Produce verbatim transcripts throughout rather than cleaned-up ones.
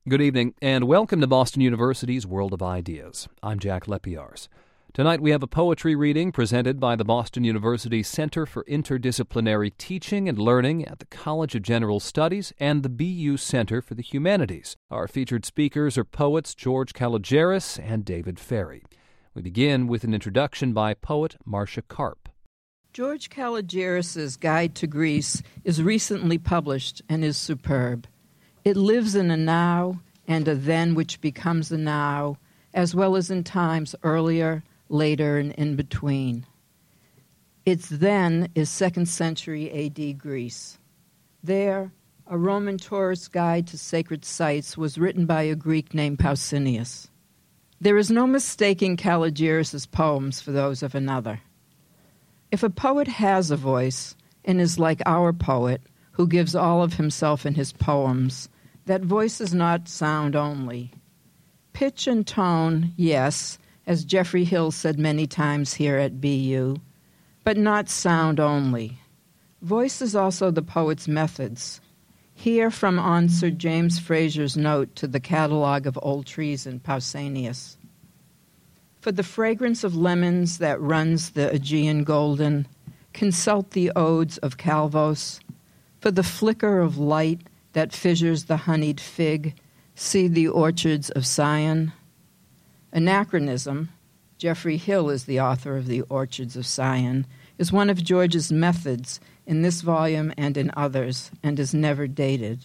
Good evening, and welcome to Boston University's World of Ideas. I'm Jack Lepiars. Tonight we have a poetry reading presented by the Boston University Center for Interdisciplinary Teaching and Learning at the College of General Studies and the B U Center for the Humanities. Our featured speakers are poets George Kalogeris and David Ferry. We begin with an introduction by poet Marcia Karp. George Kalogeris' Guide to Greece is recently published and is superb. It lives in a now and a then which becomes a now, as well as in times earlier, later, and in between. Its then is second century A D Greece. There, a Roman tourist guide to sacred sites was written by a Greek named Pausanias. There is no mistaking Kalogeris' poems for those of another. If a poet has a voice and is like our poet, who gives all of himself in his poems, that voice is not sound only. Pitch and tone, yes, as Geoffrey Hill said many times here at B U, but not sound only. Voice is also the poet's methods. Here from on Sir James Fraser's note to the Catalogue of Old Trees in Pausanias. For the fragrance of lemons that runs the Aegean golden, consult the odes of Calvos. For the flicker of light that fissures the honeyed fig, see the orchards of Sion. Anachronism, Geoffrey Hill is the author of the Orchards of Sion, is one of George's methods in this volume and in others, and is never dated.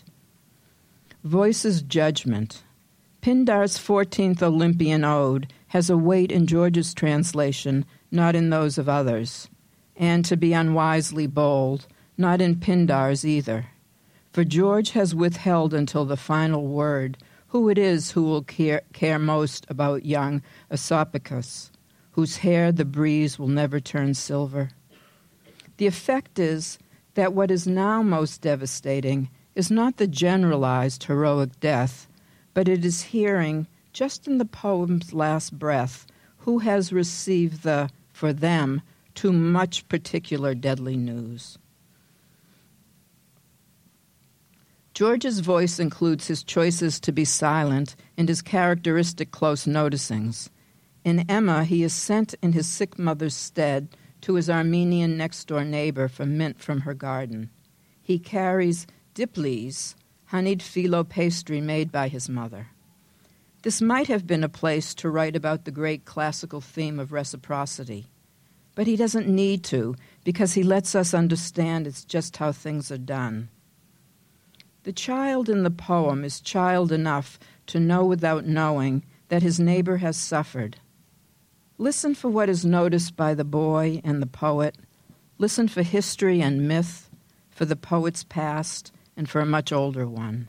Voice is judgment. Pindar's fourteenth Olympian Ode has a weight in George's translation, not in those of others, and, to be unwisely bold, not in Pindar's either. For George has withheld until the final word who it is who will care, care most about young Aesopicus, whose hair the breeze will never turn silver. The effect is that what is now most devastating is not the generalized heroic death, but it is hearing, just in the poem's last breath, who has received the, for them, too much particular deadly news. George's voice includes his choices to be silent and his characteristic close noticings. In Emma, he is sent in his sick mother's stead to his Armenian next-door neighbor for mint from her garden. He carries diples, honeyed phyllo pastry made by his mother. This might have been a place to write about the great classical theme of reciprocity. But he doesn't need to, because he lets us understand it's just how things are done. The child in the poem is child enough to know without knowing that his neighbor has suffered. Listen for what is noticed by the boy and the poet. Listen for history and myth, for the poet's past, and for a much older one.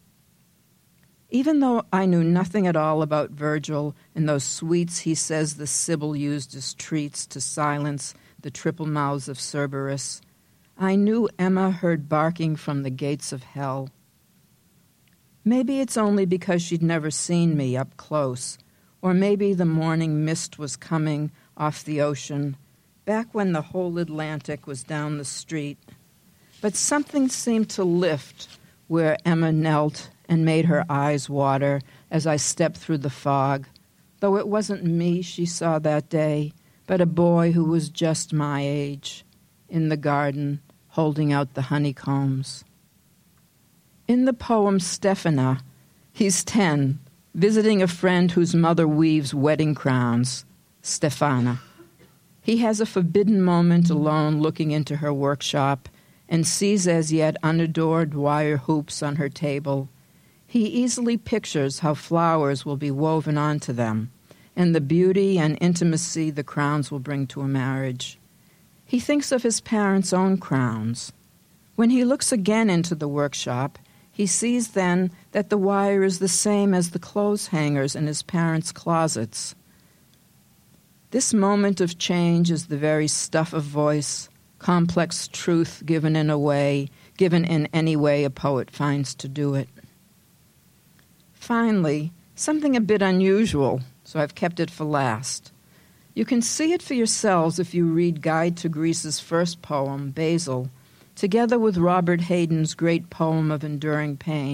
Even though I knew nothing at all about Virgil and those sweets he says the Sibyl used as treats to silence the triple mouths of Cerberus, I knew Emma heard barking from the gates of hell. Maybe it's only because she'd never seen me up close, or maybe the morning mist was coming off the ocean, back when the whole Atlantic was down the street. But something seemed to lift where Emma knelt and made her eyes water as I stepped through the fog, though it wasn't me she saw that day, but a boy who was just my age, in the garden, holding out the honeycombs. In the poem Stephana, he's ten, visiting a friend whose mother weaves wedding crowns, Stephana. He has a forbidden moment alone looking into her workshop and sees as yet unadored wire hoops on her table. He easily pictures how flowers will be woven onto them and the beauty and intimacy the crowns will bring to a marriage. He thinks of his parents' own crowns. When he looks again into the workshop, he sees then that the wire is the same as the clothes hangers in his parents' closets. This moment of change is the very stuff of voice, complex truth given in a way, given in any way a poet finds to do it. Finally, something a bit unusual, so I've kept it for last. You can see it for yourselves if you read Guide to Greece's first poem, Basil, together with Robert Hayden's great poem of enduring pain,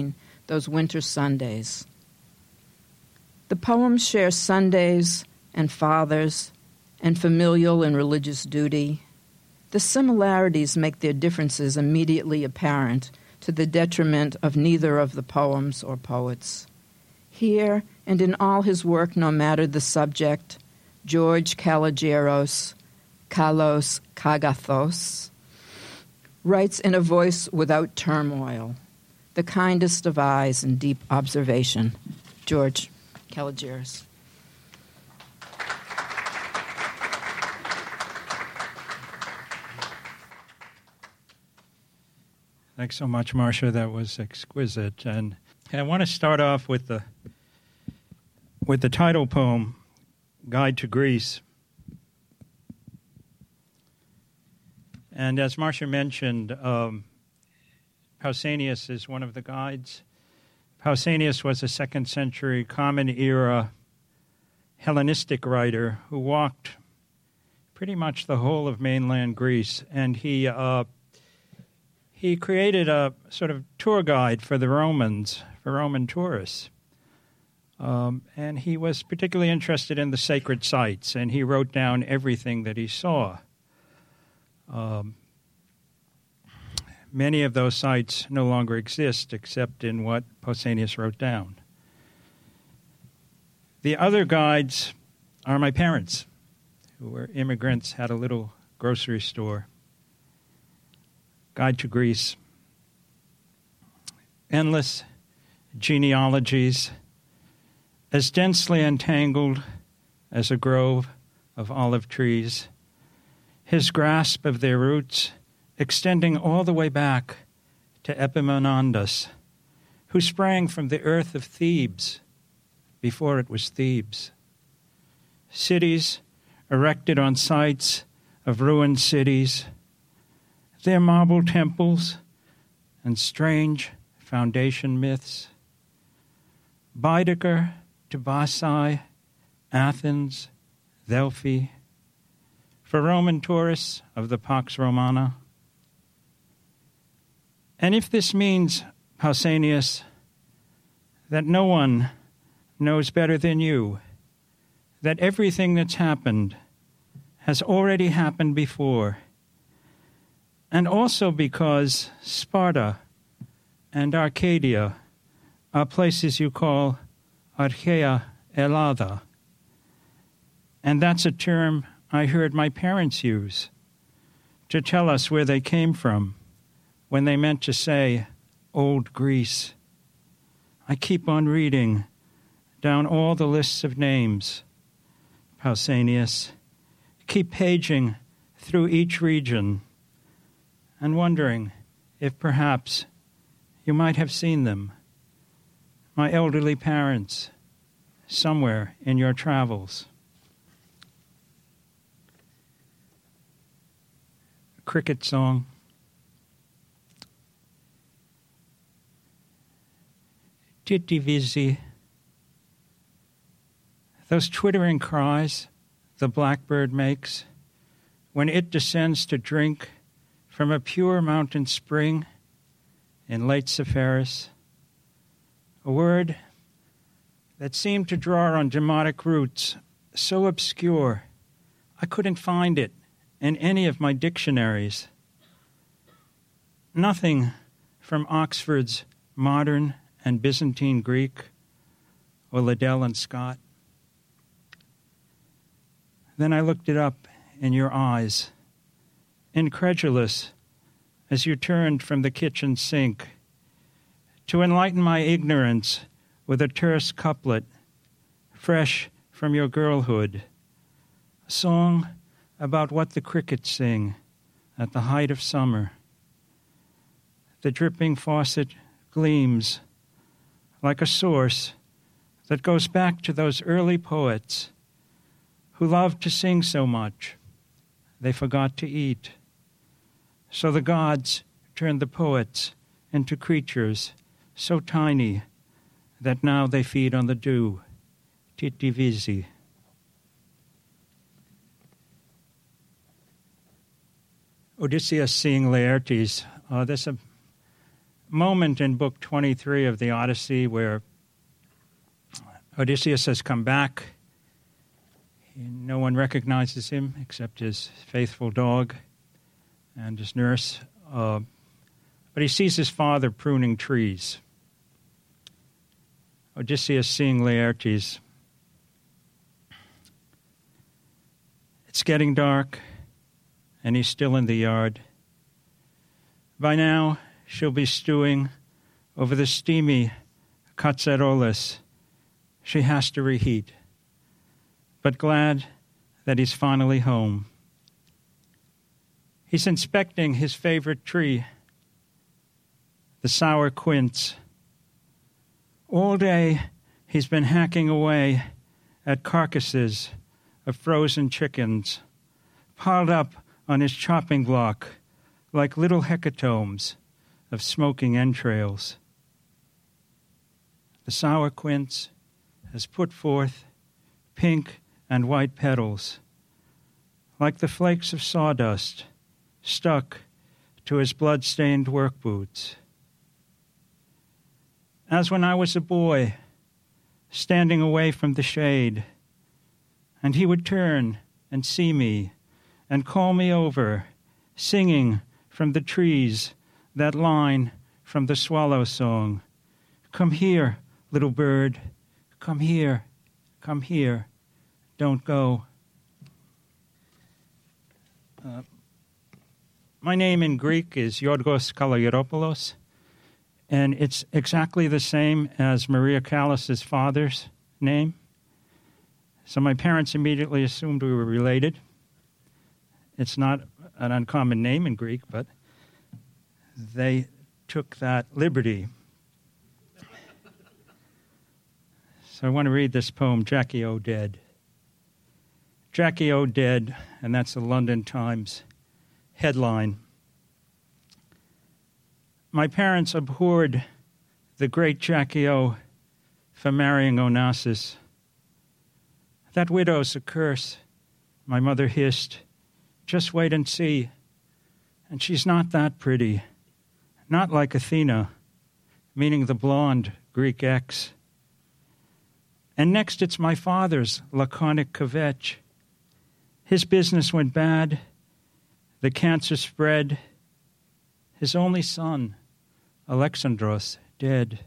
those winter Sundays. The poems share Sundays and fathers and familial and religious duty. The similarities make their differences immediately apparent to the detriment of neither of the poems or poets. Here and in all his work, no matter the subject, George Kalogeros, Kalos Kagathos, writes in a voice without turmoil, the kindest of eyes and deep observation. George Kalogeros. Thanks so much, Marcia. That was exquisite. And, and I want to start off with the with the title poem, Guide to Greece. And as Marcia mentioned, um, Pausanias is one of the guides. Pausanias was a second century Common Era Hellenistic writer who walked pretty much the whole of mainland Greece, and he uh, he created a sort of tour guide for the Romans, for Roman tourists. Um, and he was particularly interested in the sacred sites, and he wrote down everything that he saw. Um, many of those sites no longer exist except in what Pausanias wrote down. The other guides are my parents, who were immigrants, had a little grocery store. Guide to Greece. Endless genealogies, as densely entangled as a grove of olive trees, his grasp of their roots extending all the way back to Epaminondas, who sprang from the earth of Thebes before it was Thebes. Cities erected on sites of ruined cities, their marble temples and strange foundation myths. Baedeker to Bassae, Athens, Delphi, for Roman tourists of the Pax Romana. And if this means, Pausanias, that no one knows better than you, that everything that's happened has already happened before, and also because Sparta and Arcadia are places you call Archaea Elada, and that's a term I heard my parents use to tell us where they came from when they meant to say old Greece. I keep on reading down all the lists of names, Pausanias, keep paging through each region and wondering if perhaps you might have seen them, my elderly parents, somewhere in your travels. Cricket song. Titivisi. Those twittering cries the blackbird makes when it descends to drink from a pure mountain spring in late Sepharis, a word that seemed to draw on demotic roots so obscure I couldn't find it in any of my dictionaries. Nothing from Oxford's modern and Byzantine Greek or Liddell and Scott. Then I looked it up in your eyes, incredulous as you turned from the kitchen sink to enlighten my ignorance with a terse couplet, fresh from your girlhood, a song about what the crickets sing at the height of summer. The dripping faucet gleams like a source that goes back to those early poets who loved to sing so much they forgot to eat. So the gods turned the poets into creatures so tiny that now they feed on the dew. Titivisi. Odysseus seeing Laertes. Uh, there's a moment in Book twenty-three of the Odyssey where Odysseus has come back. No one recognizes him except his faithful dog and his nurse. Uh, but he sees his father pruning trees. Odysseus, seeing Laertes. It's getting dark, and he's still in the yard. By now, she'll be stewing over the steamy katsarolis she has to reheat, but glad that he's finally home. He's inspecting his favorite tree, the sour quince. All day, he's been hacking away at carcasses of frozen chickens, piled up on his chopping block like little hecatombs of smoking entrails. The sour quince has put forth pink and white petals, like the flakes of sawdust stuck to his blood-stained work boots. As when I was a boy, standing away from the shade, and he would turn and see me and call me over, singing from the trees that line from the swallow song, "Come here, little bird, come here, come here, don't go." Uh, my name in Greek is Yorgos Kalogeropoulos, and it's exactly the same as Maria Callas's father's name. So my parents immediately assumed we were related. It's not an uncommon name in Greek, but they took that liberty. So I want to read this poem, Jackie O. Dead. Jackie O. Dead, and that's the London Times headline. My parents abhorred the great Jackie O. for marrying Onassis. "That widow's a curse," my mother hissed. "Just wait and see. And she's not that pretty. Not like Athena," meaning the blonde Greek ex. And next it's my father's laconic kvetch. His business went bad. The cancer spread. His only son, Alexandros, dead.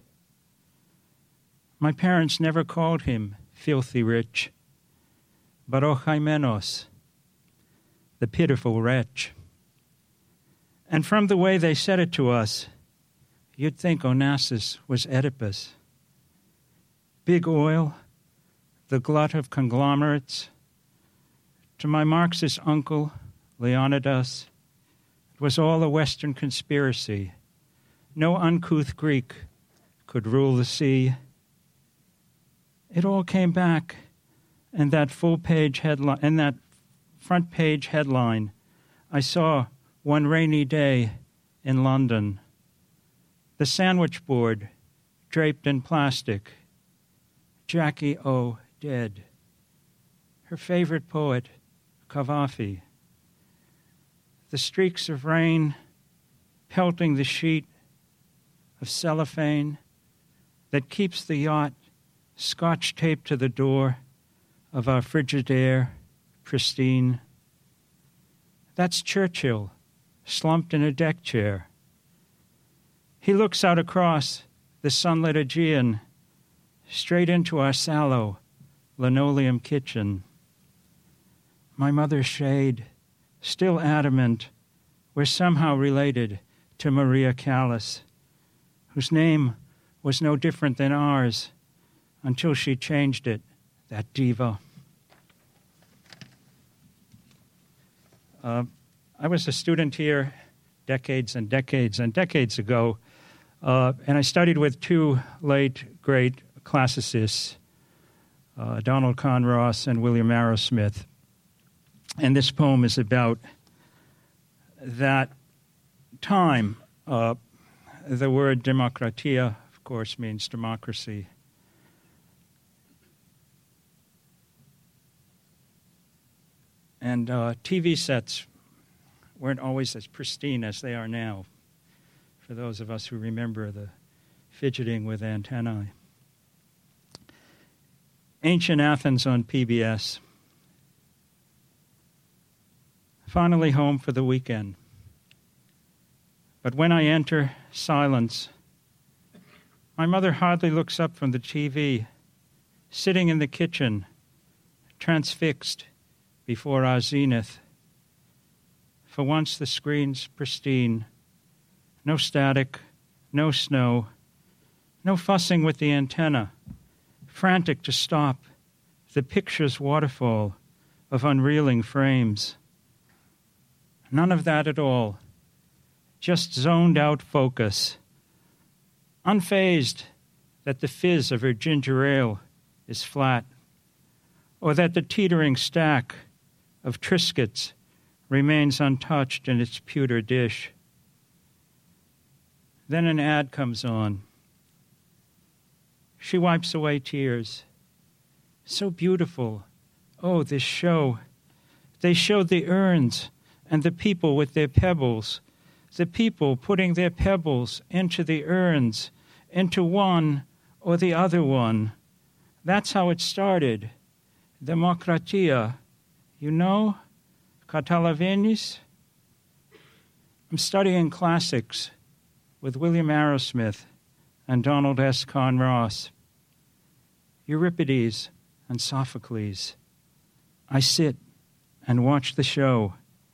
My parents never called him filthy rich, but O Hymenos, the pitiful wretch. And from the way they said it to us, you'd think Onassis was Oedipus. Big oil, the glut of conglomerates. To my Marxist uncle, Leonidas, it was all a Western conspiracy. No uncouth Greek could rule the sea. It all came back in that full-page headline, in that front-page headline I saw one rainy day in London. The sandwich board draped in plastic. Jackie O. dead. Her favorite poet, Cavafy. The streaks of rain pelting the sheet of cellophane that keeps the yacht scotch-taped to the door of our Frigidaire, pristine. That's Churchill, slumped in a deck chair. He looks out across the sunlit Aegean, straight into our sallow linoleum kitchen. My mother's shade, still adamant, we're somehow related to Maria Callas, whose name was no different than ours until she changed it, that diva. Uh, I was a student here decades and decades and decades ago, uh, and I studied with two late, great classicists, uh, Donald Kahn Ross and William Arrowsmith. And this poem is about that time. Uh, the word demokratia, of course, means democracy. And uh, T V sets weren't always as pristine as they are now. for those of us who remember the fidgeting with antennae. Ancient Athens on P B S. Finally home for the weekend. But when I enter, silence. My mother hardly looks up from the T V, sitting in the kitchen, transfixed before our zenith. For once the screen's pristine. No static, no snow, no fussing with the antenna, frantic to stop the picture's waterfall of unreeling frames. None of that at all. Just zoned out focus. Unfazed that the fizz of her ginger ale is flat, or that the teetering stack of Triscuits remains untouched in its pewter dish. Then an ad comes on. She wipes away tears. So beautiful. Oh, this show. They showed the urns and the people with their pebbles, the people putting their pebbles into the urns, into one or the other one. That's how it started. Demokratia. You know? Katalavenis? I'm studying classics with William Arrowsmith and Donald S. Conn Ross. Euripides and Sophocles. I sit and watch the show.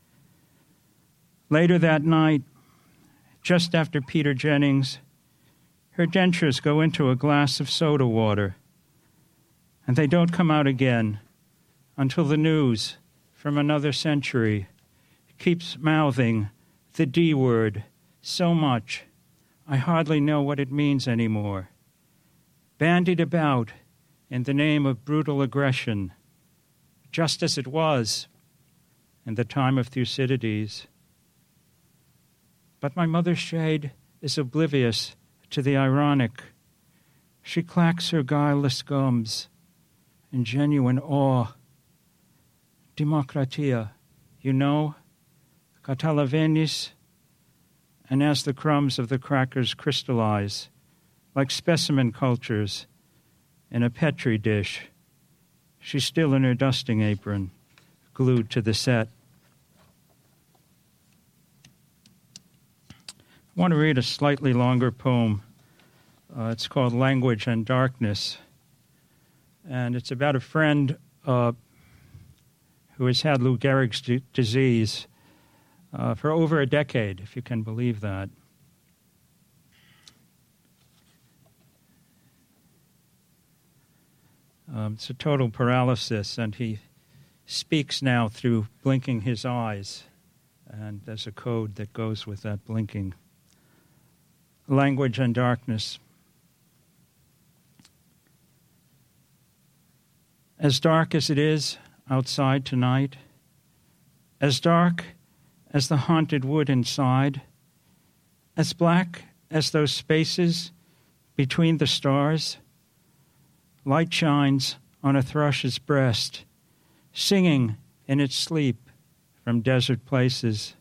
Later that night, just after Peter Jennings, her dentures go into a glass of soda water, and they don't come out again until the news from another century keeps mouthing the D word so much I hardly know what it means anymore. Bandied about in the name of brutal aggression, just as it was in the time of Thucydides. But my mother's shade is oblivious to the ironic. She clacks her guileless gums in genuine awe. Demokratia, you know, Katalavenis. And as the crumbs of the crackers crystallize, like specimen cultures in a Petri dish, she's still in her dusting apron, glued to the set. I want to read a slightly longer poem. Uh, it's called Language and Darkness. And it's about a friend uh, who has had Lou Gehrig's d- disease uh, for over a decade, if you can believe that. Um, it's a total paralysis, and he speaks now through blinking his eyes. And there's a code that goes with that blinking. Language and Darkness. As dark as it is outside tonight, as dark as the haunted wood inside, as black as those spaces between the stars, light shines on a thrush's breast, singing in its sleep from desert places.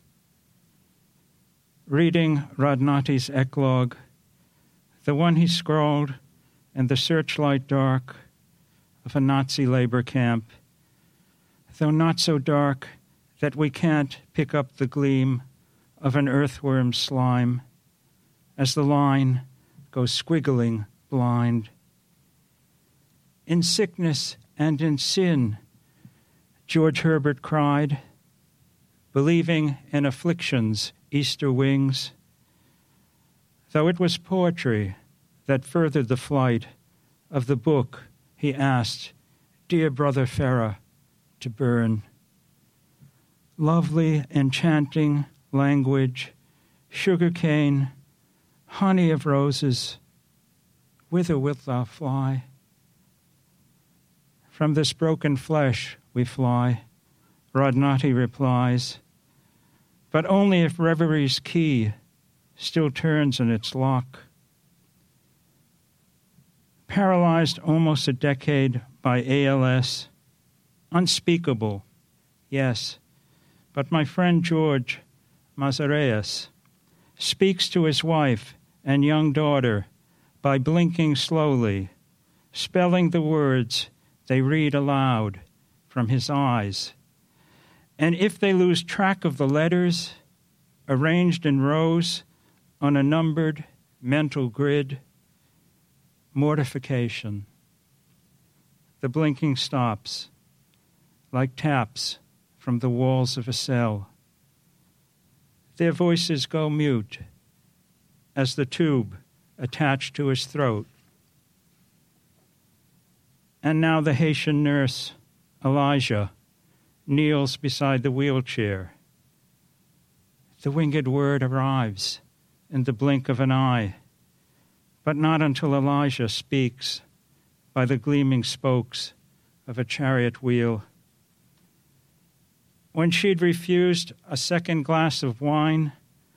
Reading Radnati's eclogue, the one he scrawled in the searchlight dark of a Nazi labor camp, though not so dark that we can't pick up the gleam of an earthworm's slime as the line goes squiggling blind. In sickness and in sin, George Herbert cried, believing in affliction's Easter wings, though it was poetry that furthered the flight of the book he asked dear brother Farah to burn. Lovely, enchanting language, sugar cane, honey of roses, whither wilt thou fly? From this broken flesh we fly, Radnati replies, but only if reverie's key still turns in its lock. Paralyzed almost a decade by A L S, unspeakable, yes, but my friend George Mazareas speaks to his wife and young daughter by blinking slowly, spelling the words they read aloud from his eyes. And if they lose track of the letters, arranged in rows on a numbered mental grid, mortification. The blinking stops, like taps from the walls of a cell. Their voices go mute as the tube attached to his throat. And now the Haitian nurse, Elijah, kneels beside the wheelchair. The winged word arrives in the blink of an eye, but not until Elijah speaks by the gleaming spokes of a chariot wheel. When she'd refused a second glass of wine,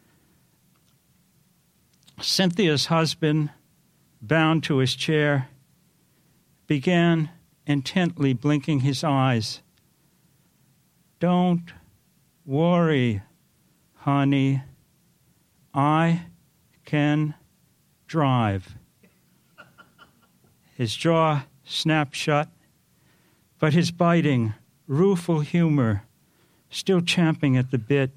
Cynthia's husband, bound to his chair, began intently blinking his eyes. "Don't worry, honey. I can drive." His jaw snapped shut, but his biting, rueful humor still champing at the bit.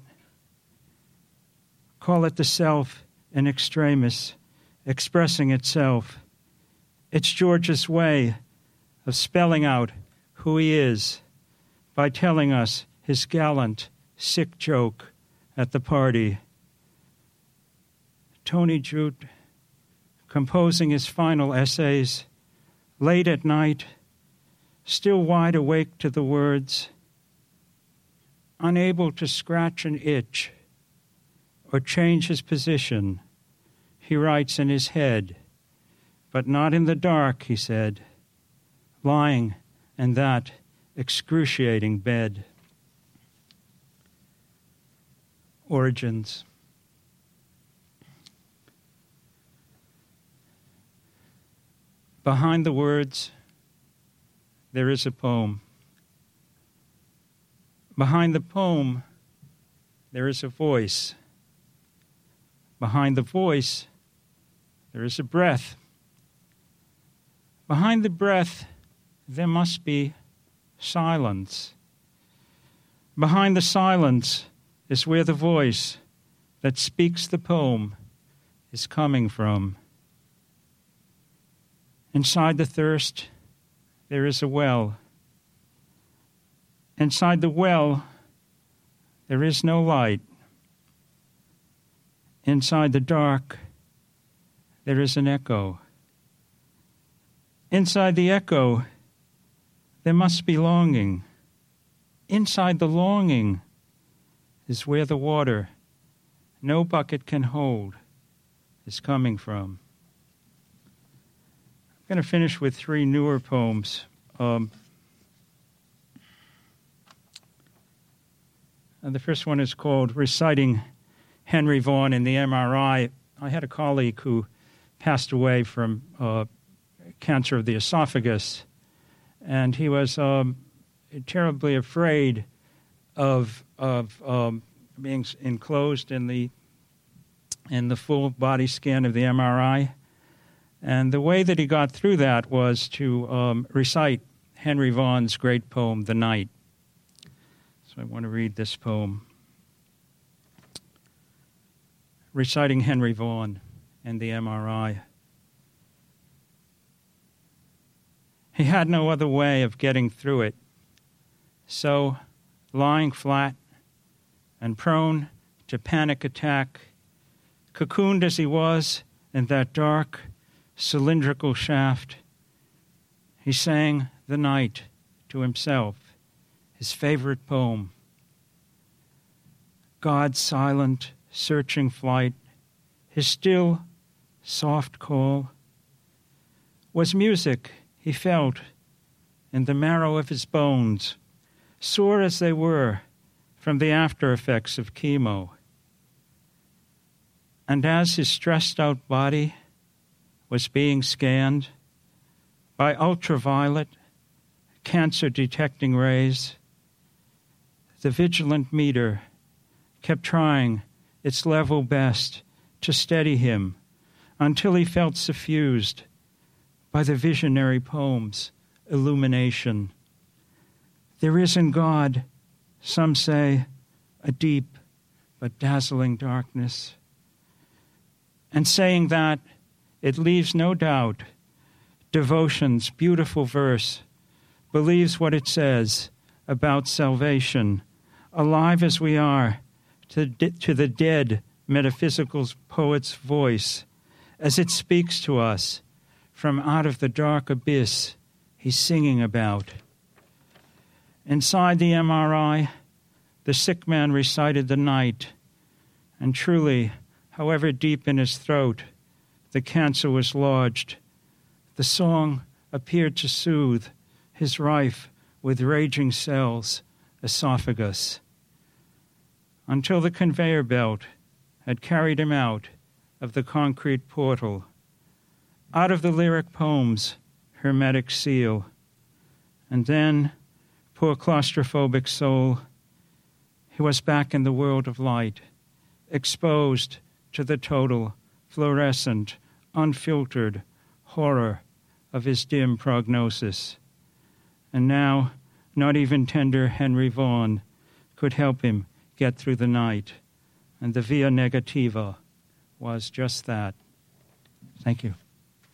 Call it the self in extremis, expressing itself. It's George's way of spelling out who he is by telling us his gallant, sick joke at the party. Tony Jute, composing his final essays, late at night, still wide awake to the words, unable to scratch an itch or change his position, he writes in his head, but not in the dark, he said, lying in that excruciating bed. Origins. Behind the words, there is a poem. Behind the poem, there is a voice. Behind the voice, there is a breath. Behind the breath, there must be silence. Behind the silence is where the voice that speaks the poem is coming from. Inside the thirst, there is a well. Inside the well, there is no light. Inside the dark, there is an echo. Inside the echo, there must be longing. Inside the longing is where the water no bucket can hold is coming from. I'm going to finish with three newer poems. Um, and the first one is called Reciting Henry Vaughan in the M R I. I had a colleague who passed away from uh, cancer of the esophagus, and he was um, terribly afraid of of um, being enclosed in the in the full body scan of the M R I. And the way that he got through that was to um, recite Henry Vaughan's great poem, The Night. So I want to read this poem. Reciting Henry Vaughan and the M R I. He had no other way of getting through it. So, lying flat and prone to panic attack, cocooned as he was in that dark, cylindrical shaft, he sang The Night to himself, his favorite poem. God's silent, searching flight, his still, soft call, was music he felt in the marrow of his bones, sore as they were from the after effects of chemo. And as his stressed-out body was being scanned by ultraviolet, cancer-detecting rays, the vigilant meter kept trying its level best to steady him until he felt suffused by the visionary poem's illumination. There is in God, some say, a deep but dazzling darkness. And saying that, it leaves no doubt devotion's beautiful verse believes what it says about salvation, alive as we are to, to the dead metaphysical poet's voice, as it speaks to us from out of the dark abyss he's singing about. Inside the M R I, the sick man recited the night, and truly, however deep in his throat the cancer was lodged, the song appeared to soothe his rife with raging cells esophagus, until the conveyor belt had carried him out of the concrete portal, out of the lyric poem's hermetic seal. And then, poor claustrophobic soul, he was back in the world of light, exposed to the total, fluorescent, unfiltered horror of his dim prognosis. And now, not even tender Henry Vaughan could help him get through the night. And the via negativa was just that. Thank you.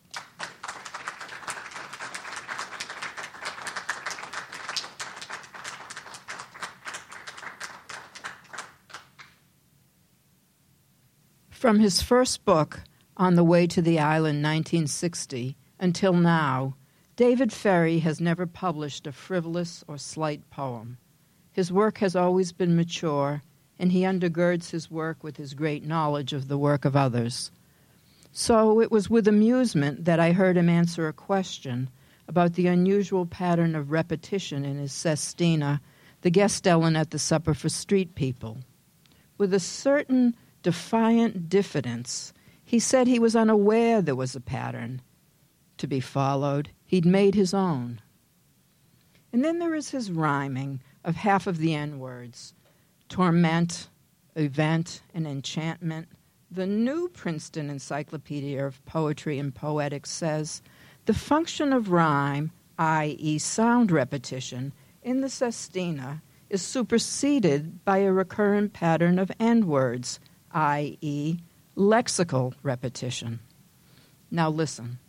From his first book, On the Way to the Island, nineteen sixty, until now, David Ferry has never published a frivolous or slight poem. His work has always been mature, and he undergirds his work with his great knowledge of the work of others. So it was with amusement that I heard him answer a question about the unusual pattern of repetition in his Sestina, the guest Ellen at the Supper for Street People. With a certain defiant diffidence, he said he was unaware there was a pattern to be followed. He'd made his own. And then there is his rhyming of half of the N-words: torment, event, and enchantment. The new Princeton Encyclopedia of Poetry and Poetics says the function of rhyme, that is sound repetition, in the Sestina is superseded by a recurrent pattern of N-words, that is lexical repetition. Now listen.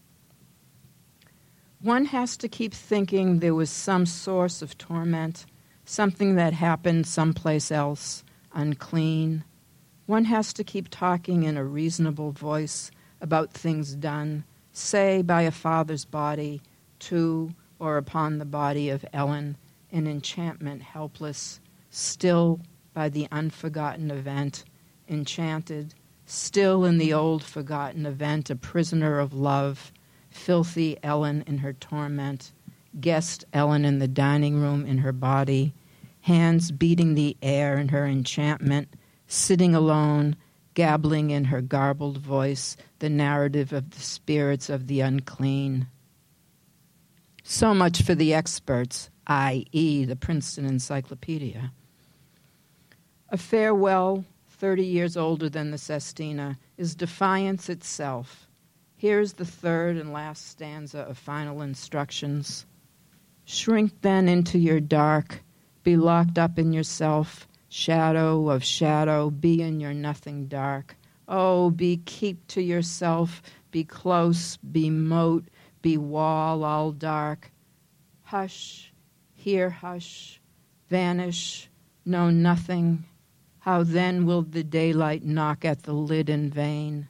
One has to keep thinking there was some source of torment, something that happened someplace else, unclean. One has to keep talking in a reasonable voice about things done, say by a father's body, to or upon the body of Ellen, an enchantment helpless, still by the unforgotten event, enchanted, still in the old forgotten event, a prisoner of love, filthy Ellen in her torment, guest Ellen in the dining room in her body, hands beating the air in her enchantment, sitting alone, gabbling in her garbled voice the narrative of the spirits of the unclean. So much for the experts, that is the Princeton Encyclopedia. A farewell, thirty years older than the Sestina, is defiance itself. Here's the third and last stanza of Final Instructions. Shrink then into your dark, be locked up in yourself, shadow of shadow, be in your nothing dark. Oh, be keep to yourself, be close, be moat, be wall all dark. Hush, hear hush, vanish, know nothing. How then will the daylight knock at the lid in vain?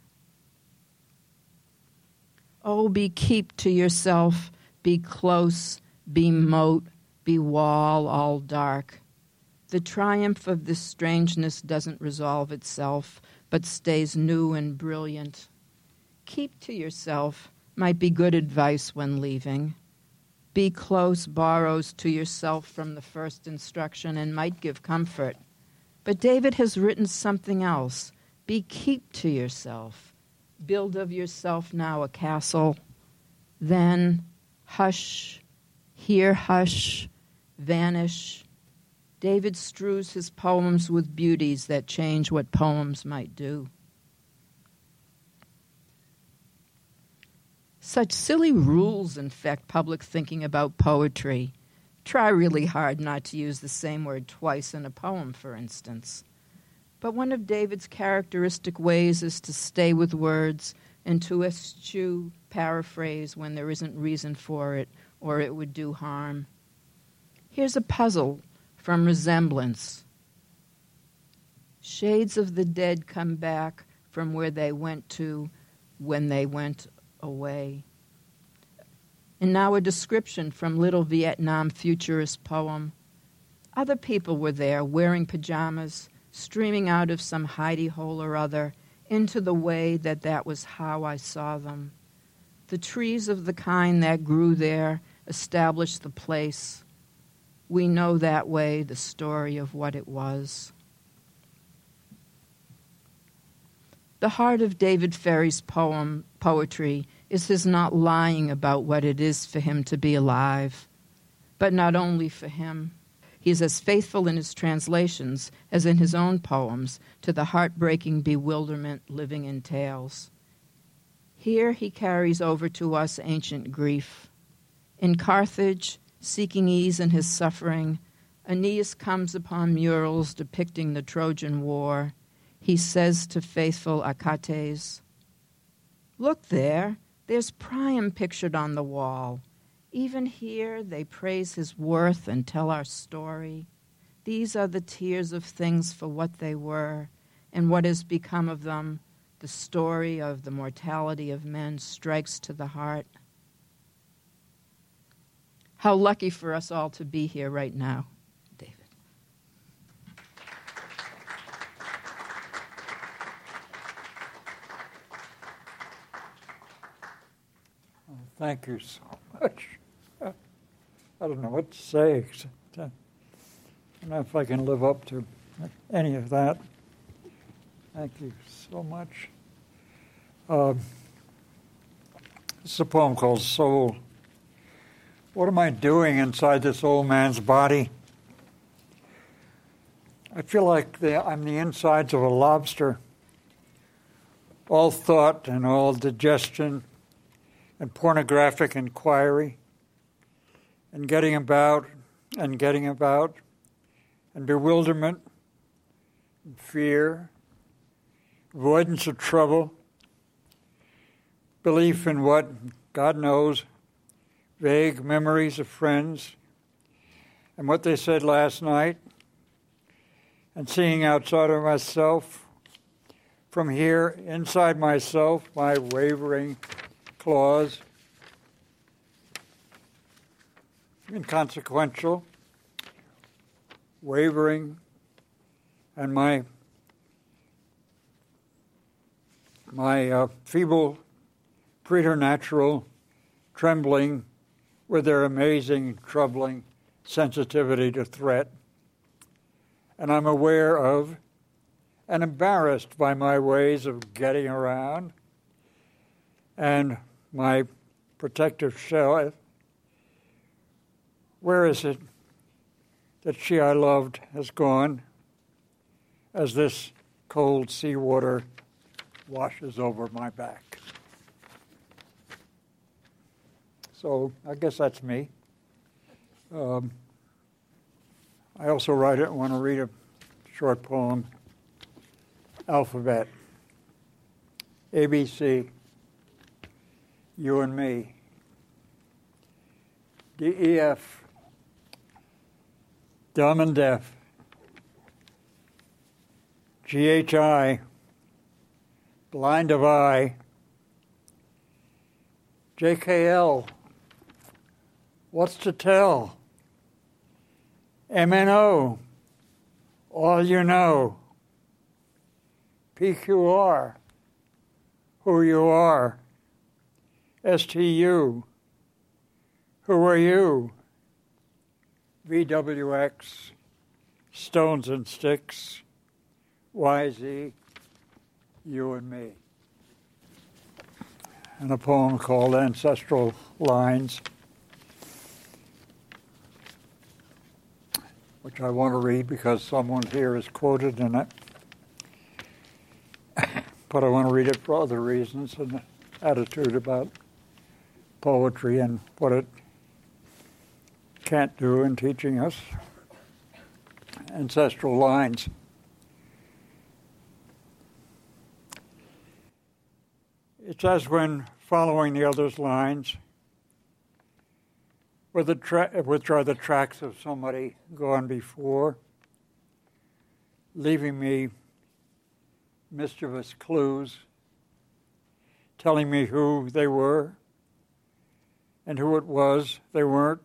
Oh, be keep to yourself, be close, be moat, be wall all dark. The triumph of this strangeness doesn't resolve itself, but stays new and brilliant. Keep to yourself might be good advice when leaving. Be close borrows to yourself from the first instruction and might give comfort. But David has written something else. Be keep to yourself. Build of yourself now a castle. Then hush, hear hush, vanish. David strews his poems with beauties that change what poems might do. Such silly rules infect public thinking about poetry. Try really hard not to use the same word twice in a poem, for instance. But one of David's characteristic ways is to stay with words and to eschew paraphrase when there isn't reason for it or it would do harm. Here's a puzzle from Resemblance. Shades of the dead come back from where they went to when they went away. And now a description from Little Vietnam Futurist poem. Other people were there wearing pajamas, streaming out of some hidey hole or other, into the way that that was how I saw them. The trees of the kind that grew there established the place. We know that way the story of what it was. The heart of David Ferry's poem, poetry is his not lying about what it is for him to be alive. But not only for him. He is as faithful in his translations as in his own poems to the heartbreaking bewilderment living entails. Here he carries over to us ancient grief. In Carthage, seeking ease in his suffering, Aeneas comes upon murals depicting the Trojan War. He says to faithful Achates, "Look there, there's Priam pictured on the wall. Even here they praise his worth and tell our story. These are the tears of things for what they were, and what has become of them. The story of the mortality of men strikes to the heart." How lucky for us all to be here right now, David. Well, thank you so much. I don't know what to say, except uh, I don't know if I can live up to any of that. Thank you so much. Uh, this is a poem called Soul. What am I doing inside this old man's body? I feel like the, I'm the insides of a lobster, all thought and all digestion and pornographic inquiry, and getting about and getting about, and bewilderment, and fear, avoidance of trouble, belief in what God knows, vague memories of friends, and what they said last night, and seeing outside of myself, from here, inside myself, my wavering claws, inconsequential, wavering, and my my uh, feeble, preternatural trembling with their amazing, troubling sensitivity to threat. And I'm aware of and embarrassed by my ways of getting around and my protective shell. Where is it that she I loved has gone as this cold seawater washes over my back? So I guess that's me. Um, I also write it. I want to read a short poem. Alphabet. A, B, C. You and me. D, E, F. Dumb and deaf. G, H, I. Blind of eye. J, K, L. What's to tell? M, N, O. All you know. P, Q, R. Who you are. S, T, U. Who are you? V, W, X. Stones and sticks. Y, Z. You and me. And a poem called Ancestral Lines, which I want to read because someone here is quoted in it. But I want to read it for other reasons, an attitude about poetry and what it can't do in teaching us ancestral lines. It's as when following the other's lines, with the tra- which are the tracks of somebody gone before, leaving me mischievous clues, telling me who they were and who it was they weren't,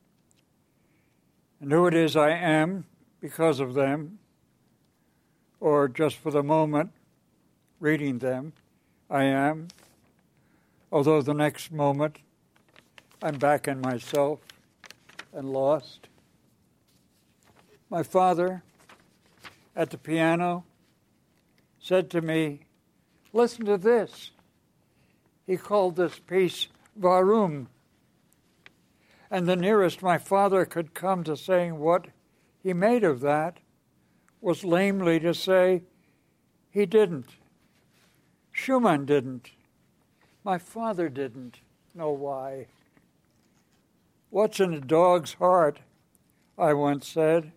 and who it is I am because of them, or just for the moment, reading them, I am, although the next moment I'm back in myself and lost. My father, at the piano, said to me, listen to this. He called this piece Varum. And the nearest my father could come to saying what he made of that was lamely to say, he didn't. Schumann didn't. My father didn't know why. What's in a dog's heart, I once said.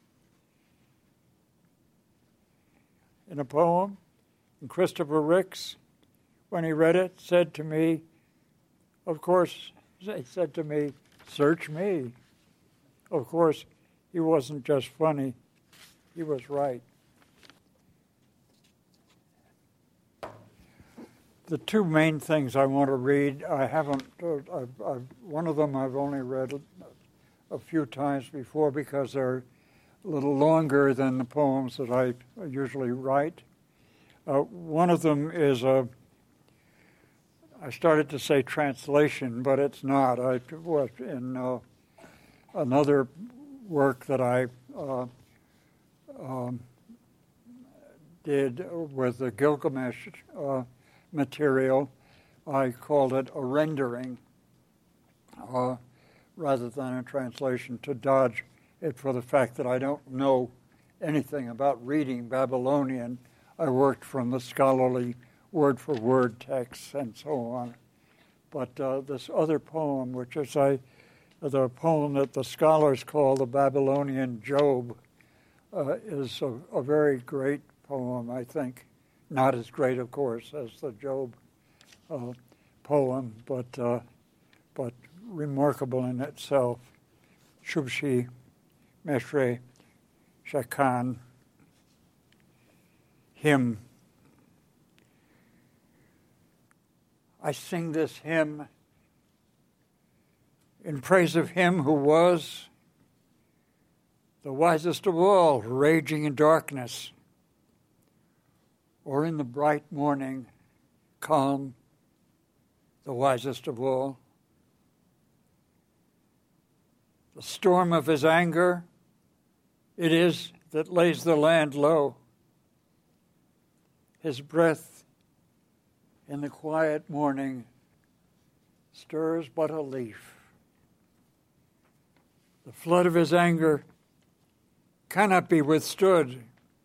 In a poem, and Christopher Ricks, when he read it, said to me, of course, he said to me, search me. Of course, he wasn't just funny, he was right. The two main things I want to read, I haven't, uh, I've, I've, one of them I've only read a few times before because they're a little longer than the poems that I usually write. Uh, one of them is a, I started to say translation, but it's not. I was in uh, another work that I uh, um, did with the Gilgamesh uh, material. I called it a rendering uh, rather than a translation to dodge it for the fact that I don't know anything about reading Babylonian. I worked from the scholarly word-for-word texts and so on. But uh, this other poem, which is I, the poem that the scholars call the Babylonian Job, uh, is a, a very great poem, I think. Not as great, of course, as the Job uh, poem, but uh, but remarkable in itself. Shubshi Meshre Shakan, hymn. I sing this hymn in praise of him who was the wisest of all, raging in darkness, or in the bright morning, calm, the wisest of all. The storm of his anger, it is that lays the land low. His breath in the quiet morning stirs but a leaf. The flood of his anger cannot be withstood.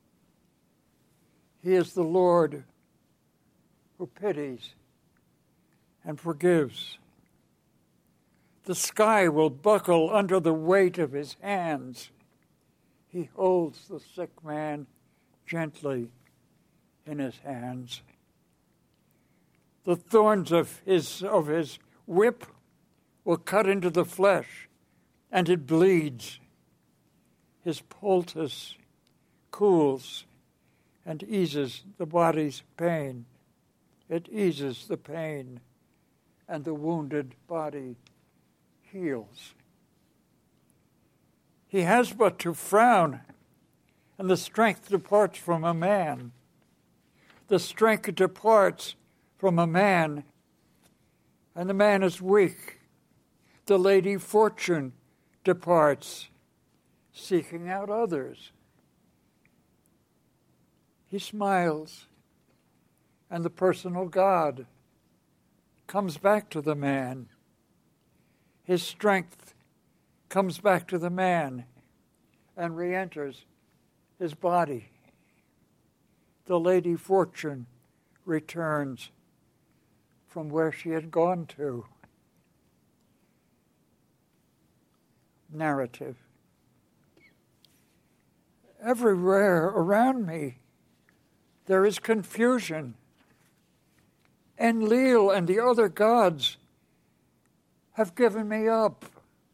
He is the Lord who pities and forgives. The sky will buckle under the weight of his hands. He holds the sick man gently in his hands. The thorns of his, of his whip will cut into the flesh, and it bleeds. His poultice cools and eases the body's pain. It eases the pain, and the wounded body heals. He has but to frown, and the strength departs from a man. The strength departs from a man, and the man is weak. The Lady Fortune departs, seeking out others. He smiles, and the personal God comes back to the man. His strength comes back to the man and re-enters his body. The Lady Fortune returns from where she had gone to, narrative. Everywhere around me, there is confusion. Enlil and the other gods have given me up.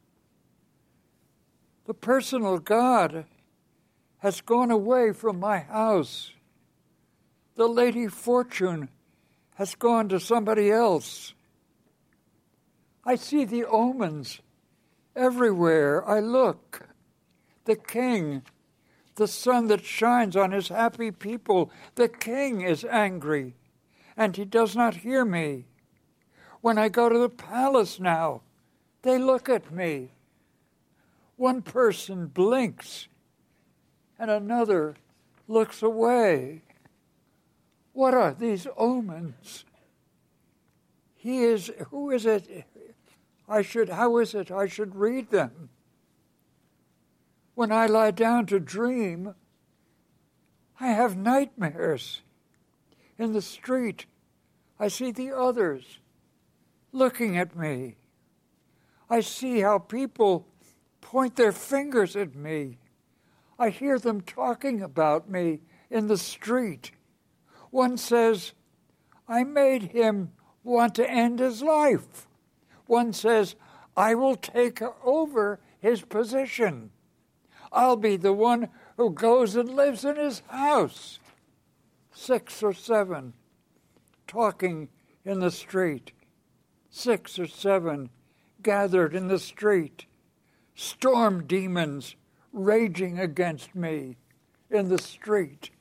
The personal God has gone away from my house. The Lady Fortune has gone to somebody else. I see the omens everywhere I look. The king, the sun that shines on his happy people, the king is angry, and he does not hear me. When I go to the palace now, they look at me. One person blinks, and another looks away. What are these omens? He is, who is it? I should, how is it I should read them? When I lie down to dream, I have nightmares. In the street, I see the others looking at me. I see how people point their fingers at me. I hear them talking about me in the street. One says, I made him want to end his life. One says, I will take over his position. I'll be the one who goes and lives in his house. Six or seven talking in the street. Six or seven gathered in the street. Storm demons raging against me in the street.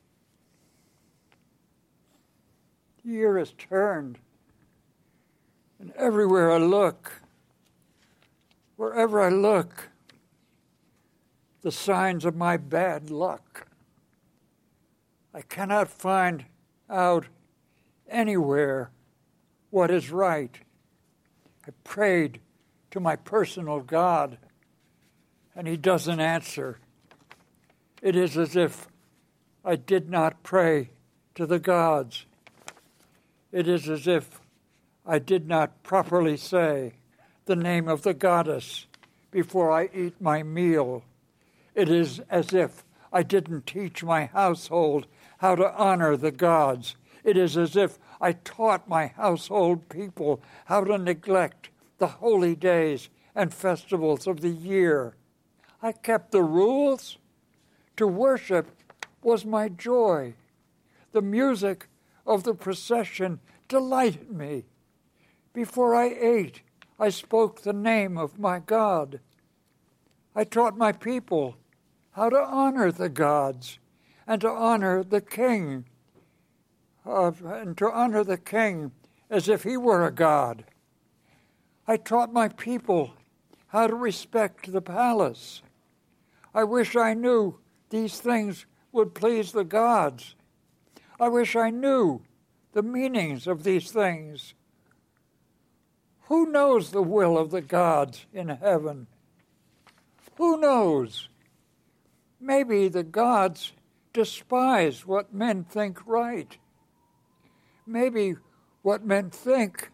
The year has turned, and everywhere I look, wherever I look, the signs of my bad luck. I cannot find out anywhere what is right. I prayed to my personal God, and he doesn't answer. It is as if I did not pray to the gods. It is as if I did not properly say the name of the goddess before I eat my meal. It is as if I didn't teach my household how to honor the gods. It is as if I taught my household people how to neglect the holy days and festivals of the year. I kept the rules. To worship was my joy. The music of the procession delighted me. Before I ate, I spoke the name of my God. I taught my people how to honor the gods and to honor the king, uh, and to honor the king as if he were a god. I taught my people how to respect the palace. I wish I knew these things would please the gods. I wish I knew the meanings of these things. Who knows the will of the gods in heaven? Who knows? Maybe the gods despise what men think right. Maybe what men think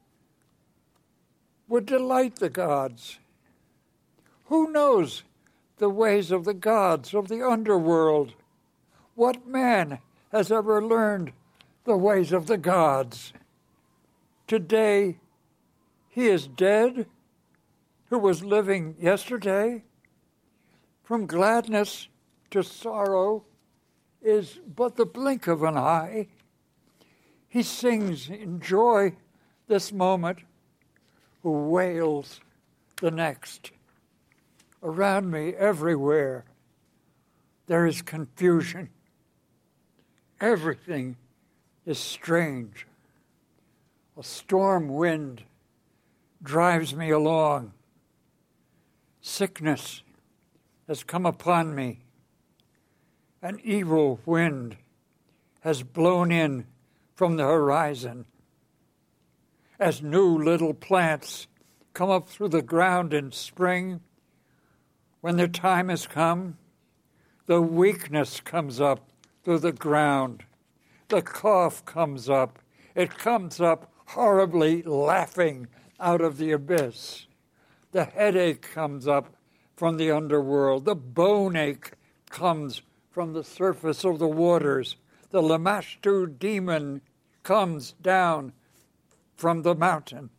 would delight the gods. Who knows the ways of the gods of the underworld? What man has ever learned the ways of the gods? Today, he is dead who was living yesterday. From gladness to sorrow is but the blink of an eye. He sings in joy this moment, who wails the next. Around me, everywhere, there is confusion. Everything is strange. A storm wind drives me along. Sickness has come upon me. An evil wind has blown in from the horizon. As new little plants come up through the ground in spring, when their time has come, the weakness comes up through the ground. The cough comes up. It comes up horribly laughing out of the abyss. The headache comes up from the underworld. The bone ache comes from the surface of the waters. The Lamashtu demon comes down from the mountain.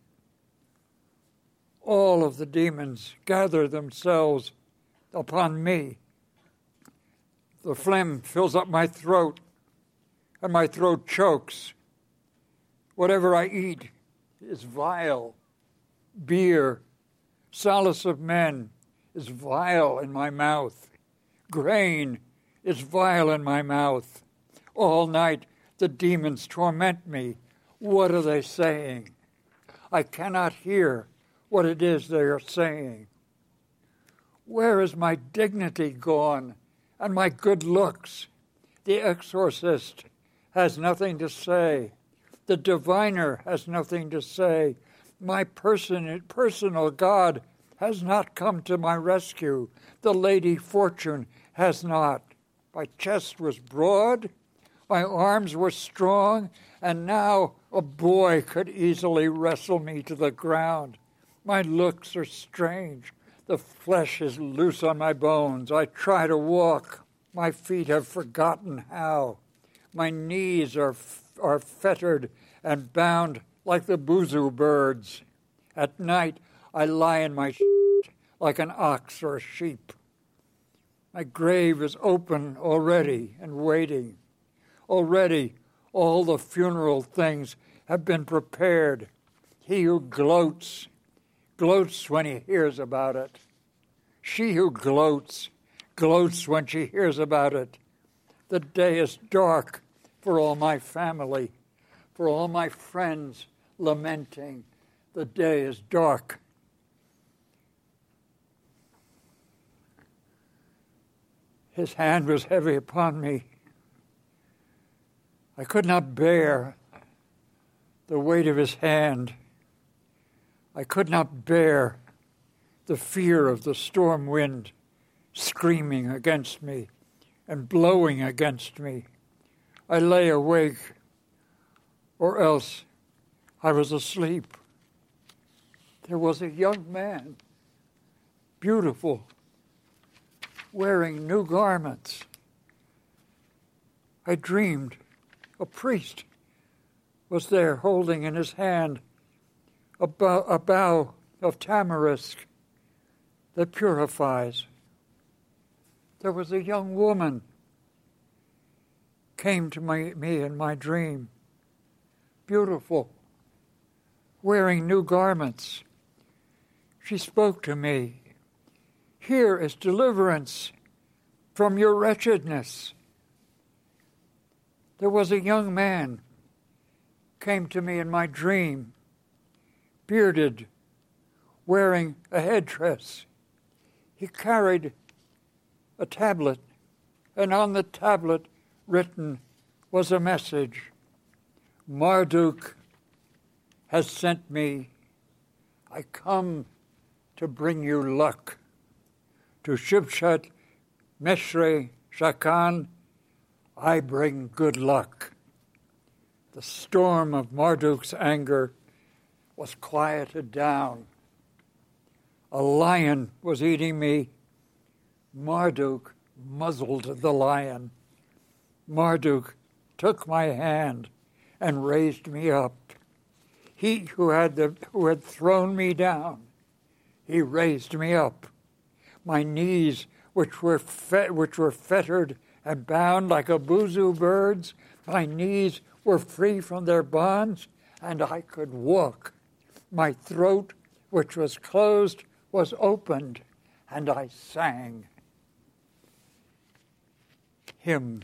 All of the demons gather themselves upon me. The phlegm fills up my throat, and my throat chokes. Whatever I eat is vile. Beer, solace of men, is vile in my mouth. Grain is vile in my mouth. All night the demons torment me. What are they saying? I cannot hear what it is they are saying. Where is my dignity gone and my good looks? The exorcist has nothing to say. The diviner has nothing to say. My person, personal God has not come to my rescue. The Lady Fortune has not. My chest was broad, my arms were strong, and now a boy could easily wrestle me to the ground. My looks are strange. The flesh is loose on my bones. I try to walk. My feet have forgotten how. My knees are are fettered and bound like the buzu birds. At night, I lie in my shit like an ox or a sheep. My grave is open already and waiting. Already, all the funeral things have been prepared. He who gloats, gloats when he hears about it. She who gloats, gloats when she hears about it. The day is dark for all my family, for all my friends lamenting. The day is dark. His hand was heavy upon me. I could not bear the weight of his hand. I could not bear the fear of the storm wind screaming against me and blowing against me. I lay awake, or else I was asleep. There was a young man, beautiful, wearing new garments. I dreamed a priest was there holding in his hand a bough, a bough of tamarisk that purifies. There was a young woman came to my, me in my dream, beautiful, wearing new garments. She spoke to me. Here is deliverance from your wretchedness. There was a young man came to me in my dream, bearded, wearing a headdress. He carried a tablet, and on the tablet written was a message. Marduk has sent me. I come to bring you luck. To Shibshat Meshre Shakan, I bring good luck. The storm of Marduk's anger was quieted down. A lion was eating me. Marduk muzzled the lion. Marduk took my hand and raised me up. He who had the, who had thrown me down, he raised me up. My knees, which were fe- which were fettered and bound like a buzu bird's, my knees were free from their bonds, and I could walk. My throat, which was closed, was opened, and I sang. Hymn.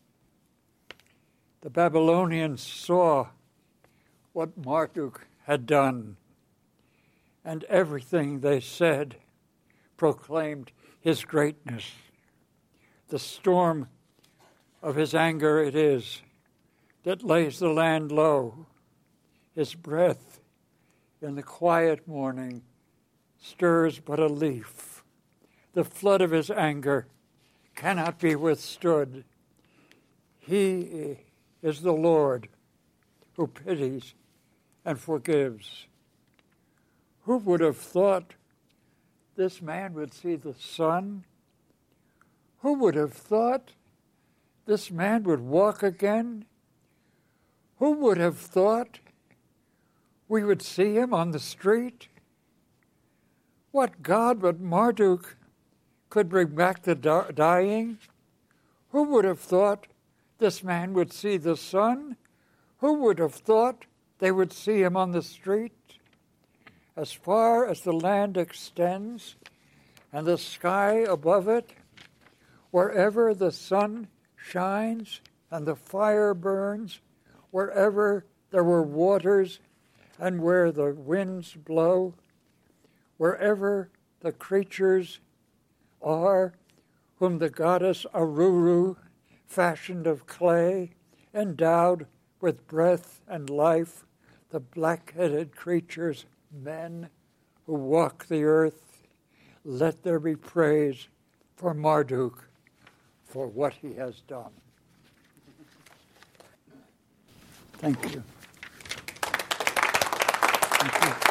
The Babylonians saw what Marduk had done, and everything they said proclaimed his greatness. The storm of his anger it is that lays the land low. His breath in the quiet morning stirs but a leaf. The flood of his anger cannot be withstood. He is the Lord who pities and forgives. Who would have thought this man would see the sun? Who would have thought this man would walk again? Who would have thought we would see him on the street? What God but Marduk could bring back the dying? Who would have thought this man would see the sun? Who would have thought they would see him on the street? As far as the land extends and the sky above it, wherever the sun shines and the fire burns, wherever there were waters and where the winds blow, wherever the creatures are whom the goddess Aruru fashioned of clay, endowed with breath and life, the black-headed creatures, men who walk the earth, let there be praise for Marduk for what he has done. Thank you. Thank you.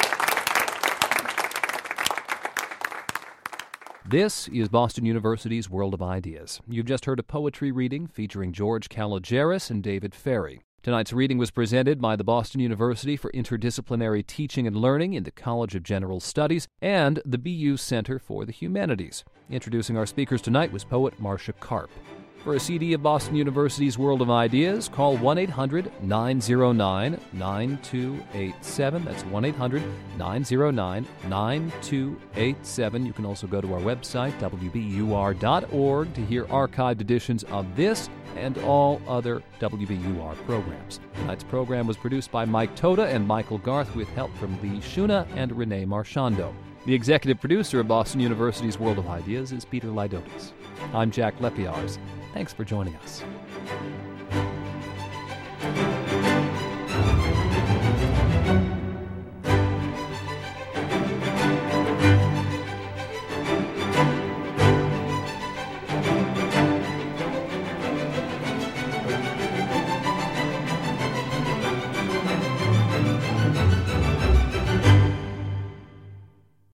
This is Boston University's World of Ideas. You've just heard a poetry reading featuring George Kalogeris and David Ferry. Tonight's reading was presented by the Boston University for Interdisciplinary Teaching and Learning in the College of General Studies and the B U Center for the Humanities. Introducing our speakers tonight was poet Marcia Karp. For a C D of Boston University's World of Ideas, call one eight hundred nine oh nine nine two eight seven. That's one eight hundred nine oh nine nine two eight seven. You can also go to our website, w b u r dot org, to hear archived editions of this and all other W B U R programs. Tonight's program was produced by Mike Toda and Michael Garth with help from Lee Shuna and Renee Marchando. The executive producer of Boston University's World of Ideas is Peter Lydotis. I'm Jack Lepiars. Thanks for joining us.